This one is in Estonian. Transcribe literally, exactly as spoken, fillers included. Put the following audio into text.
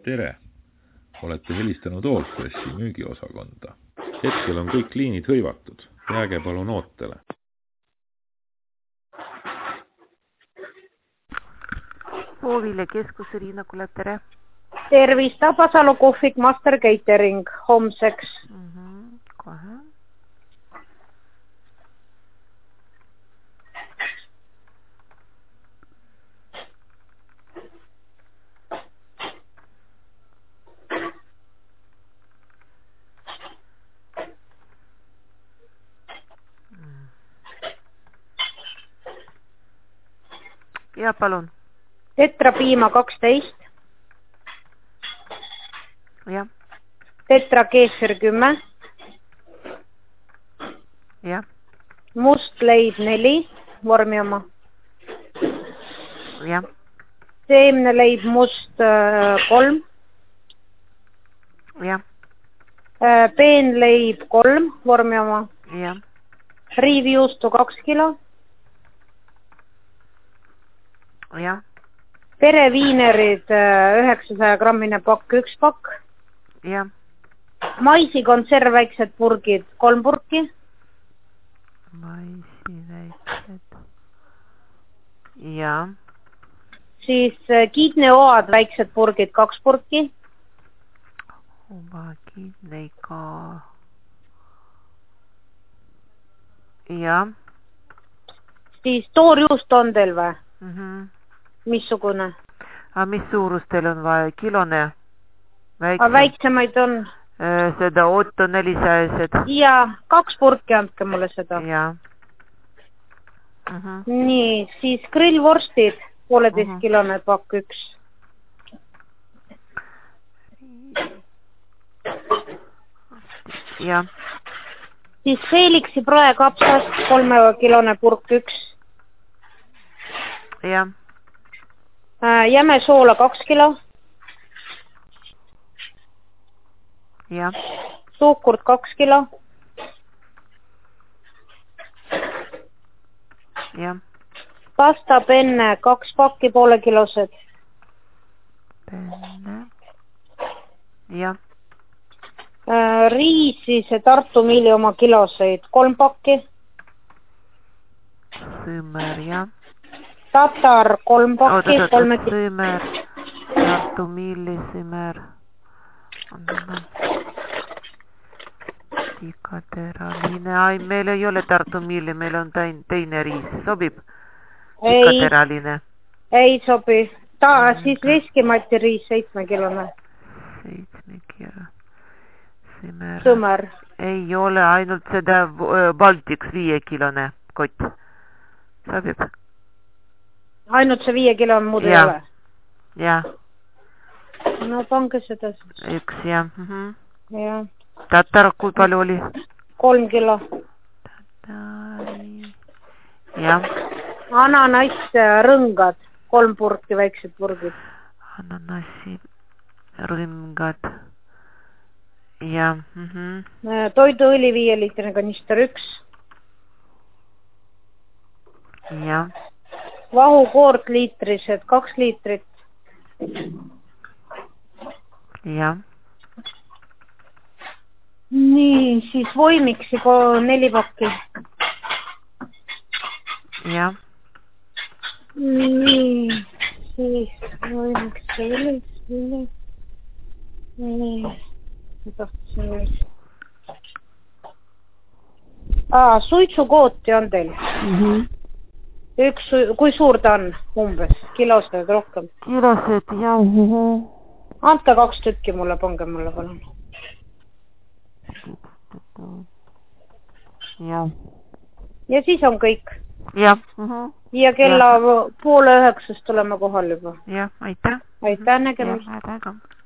tere! Olete helistanud Allfreshi müügiosakonda. Hetkel on kõik liinid hõivatud. Jääge palun ootele. Puuvilja keskus Riina Kule, tere! Tervist, Tabasalu kohvik Master Catering homseks. Mm-hmm. Kohe. Ja palun. Tetra piima kaksteist. Ja. Tetra keefir kümme. Ja. Must leib neli, vormi oma. Ja. Seemne leib must äh, kolm. Ja. Äh, peen leib kolm, vormi oma. Ja. Riivjuustu kaks kilo. Ja. Pereviinerid üheksasaja grammine pakk, üks pakk. Ja. Maisikonserv väiksed purgid, kolm purki. Maisi väiksed. Ja. Siis kiidneoad väiksed purgid, kaks purki. Oba kiidneiga. Ja. Siis toorjuust on teil või? Mhm. Missugune? A mis suurus teil on vaja? Kilone? Väiksem. A väiksemaid on? Seda Otto nelisajased. Ja, kaks purki andke mulle seda. Ja. Uh-huh. Nii, siis grillvorstid, pooleteist uh-huh. kilone pakk üks. Ja. Siis Felixi praekapsast, kolme kilone purk üks. Ja. Jäme soola kaks kilo. Ja. Suhkurt kaks kilo. Ja. Pasta penne kaks pakki poole kilosed. Penne. Ja. Riisi see Tartu Miili oma kiloseid, kolm pakki. Sõmer, ja. Tatar kolm pakki. Oot, oot, oot, sõmer. Tartu Miili sõmer. Tikateraline. Ai, meil ei ole Tartu Miili, meil on teine riis. Sobib? Tikateraline. Ei sobi. Ta, siis Veskimati riis seitsme kilone. Seitsme kilo. Sõmer. Sõmer. Ei ole, ainult seda Baltics viie kilone kott. Sobib? Ainult see viie kilo muud ei ole? Ja. No pange seda. Üks, jah. Mm-hmm. Ja. Tatar, kui palju oli? Kolm kilo. Tatari. Ja. Ananass rõngad, kolm purki, väiksed purgid. Ananassi rõngad. Ja. Mm-hmm. Toiduõli viie liitrine kanister üks. Ja. Vahukoort liitrised, kaks liitrit. Ja. Nii, siis voimiksi neli pakki. Ja. Nii, siis voimiksi üles, üles. Nii, tahtsin üles. Aa, suitsukooti on teil? Mhm. Üks, kui suur ta on umbes? Kilosed rohkem? Kilosed, jah. Andke kaks tükki mulle, pange mulle palun. Ja. Ja siis on kõik. Ja. Ja kella poole üheksast tuleme kohal juba. Ja, aitäh. Aitäh nägemist. Ja, aitäh.